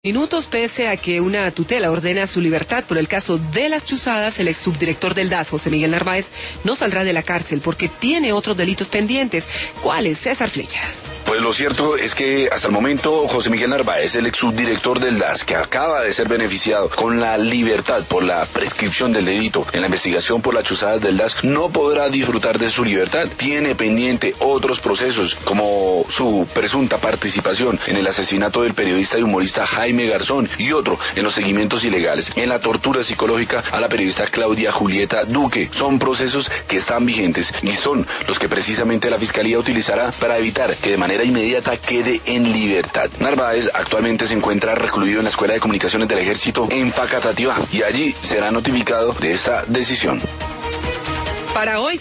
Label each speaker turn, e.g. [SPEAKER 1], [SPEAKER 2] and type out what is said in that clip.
[SPEAKER 1] Minutos pese a que una tutela ordena su libertad por el caso de las chuzadas, el ex subdirector del DAS, José Miguel Narváez, no saldrá de la cárcel porque tiene otros delitos pendientes. ¿Cuáles, César Flechas?
[SPEAKER 2] Pues lo cierto es que hasta el momento José Miguel Narváez, el ex subdirector del DAS, que acaba de ser beneficiado con la libertad por la prescripción del delito en la investigación por las chuzadas del DAS, no podrá disfrutar de su libertad. Tiene pendiente otros procesos, como su presunta participación en el asesinato del periodista y humorista Jaime Garzón y otro en los seguimientos ilegales, en la tortura psicológica a la periodista Claudia Julieta Duque. Son procesos que están vigentes y son los que precisamente la Fiscalía utilizará para evitar que de manera inmediata quede en libertad. Narváez actualmente se encuentra recluido en la Escuela de Comunicaciones del Ejército en Facatativá y allí será notificado de esta decisión.
[SPEAKER 1] Para hoy